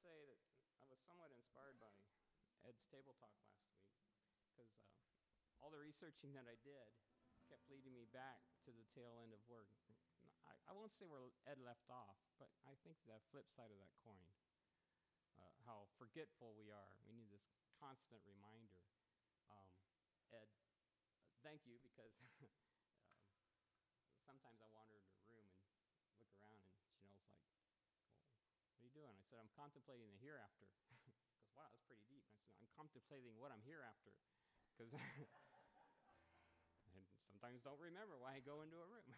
say that I was somewhat inspired by Ed's table talk last week because all the researching that I did kept leading me back to the tail end of where I won't say where Ed left off, but I think the flip side of that coin, how forgetful we are. We need this constant reminder. Ed, thank you, because sometimes I wander into a room and look around and Janelle's like, well, what are you doing? I said, I'm contemplating the hereafter. He goes, wow, that's pretty deep. I said, I'm contemplating what I'm hereafter. Because and sometimes don't remember why I go into a room.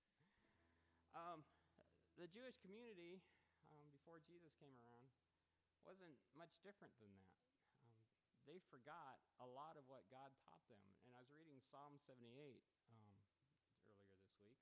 The Jewish community, before Jesus came around, wasn't much different than that. They forgot a lot of what God taught them. And I was reading Psalm 78 earlier this week.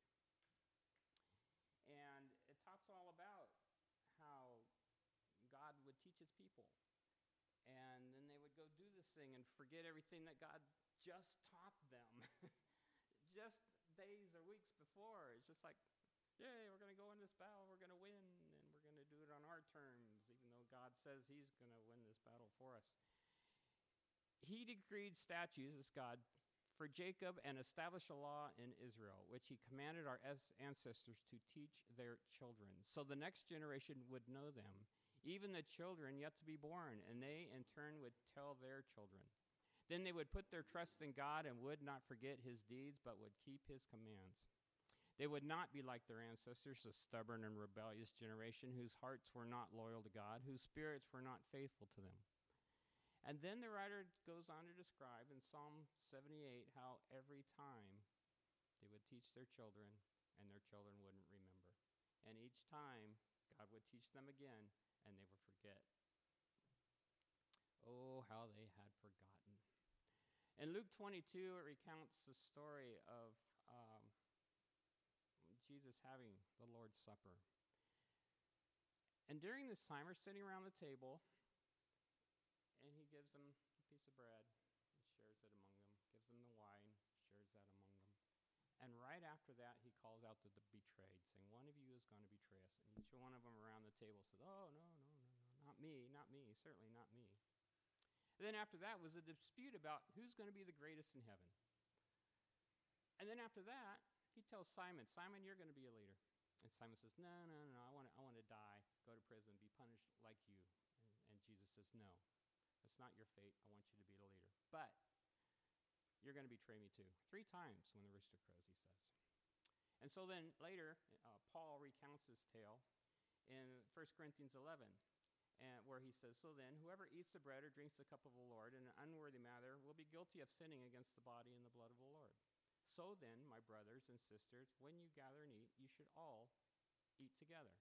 And it talks all about how God would teach his people. And then they would go do this thing and forget everything that God just taught them. Just days or weeks before. It's just like, yay, we're going to go in this battle, we're going to win, and we're going to do it on our terms, even though God says he's going to win this battle for us. He decreed statutes, as God, for Jacob and established a law in Israel, which he commanded our ancestors to teach their children, so the next generation would know them, even the children yet to be born, and they in turn would tell their children. Then they would put their trust in God and would not forget his deeds, but would keep his commands. They would not be like their ancestors, a stubborn and rebellious generation whose hearts were not loyal to God, whose spirits were not faithful to them. And then the writer goes on to describe in Psalm 78 how every time they would teach their children and their children wouldn't remember. And each time God would teach them again and they would forget. Oh, how they had forgotten. In Luke 22, it recounts the story of Jesus having the Lord's Supper. And during this time, we're sitting around the table, and he gives them a piece of bread and shares it among them, gives them the wine, shares that among them. And right after that, he calls out the betrayed, saying, one of you is going to betray us. And each one of them around the table said, oh, no, not me, certainly not me. And then after that was a dispute about who's going to be the greatest in heaven. And then after that, he tells Simon, you're going to be a leader. And Simon says, no, I want to die, go to prison, be punished like you. And Jesus says, no, that's not your fate. I want you to be the leader. But you're going to betray me too. 3 times when the rooster crows, he says. And so then later, Paul recounts this tale in 1 Corinthians 11, and where he says, so then, whoever eats the bread or drinks the cup of the Lord in an unworthy manner will be guilty of sinning against the body and the blood of the Lord. So then, my brothers and sisters, when you gather and eat, you should all eat together.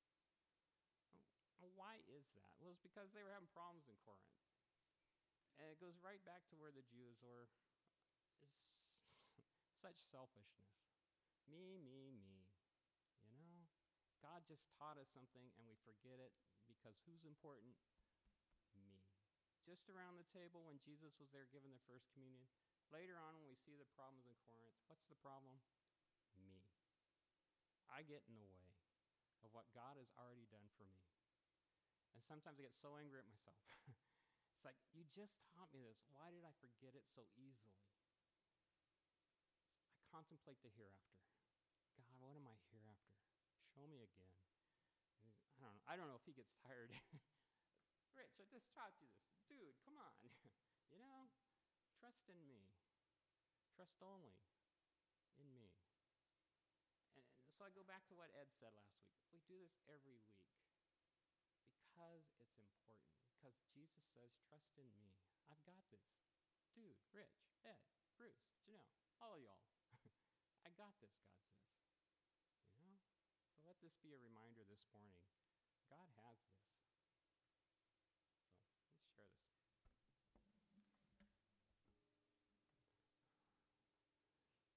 Why is that? Well, it's because they were having problems in Corinth. And it goes right back to where the Jews were. Such selfishness. Me. You know? God just taught us something and we forget it because who's important? Me. Just around the table when Jesus was there giving the first communion. Later on when we see the problems in Corinth, what's the problem? Me. I get in the way of what God has already done for me. And sometimes I get so angry at myself. It's like, you just taught me this. Why did I forget it so easily? I contemplate the hereafter. God, what am I hereafter? Show me again. I don't know if he gets tired. Rich, I just taught you this. Dude, come on. You know, trust in me. Trust only in me. And so I go back to what Ed said last week. We do this every week because it's important. Because Jesus says, trust in me. I've got this. Dude, Rich, Ed, Bruce, Janelle, all of y'all. I got this, God says. You know? So let this be a reminder this morning. God has this.